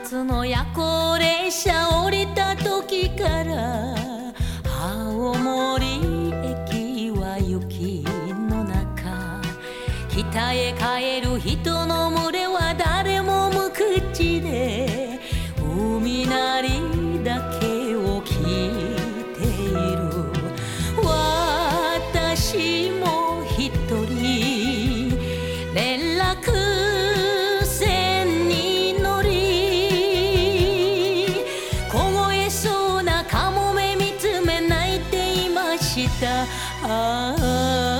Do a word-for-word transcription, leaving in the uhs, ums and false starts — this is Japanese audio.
つの夜行列車降りた時から青森駅は雪の中、北へ帰る人の群れは誰も無口で海鳴りだけを聞いている。私も一人連絡船に乗り、凍えそうなカモメ見つめ泣いていました。ああ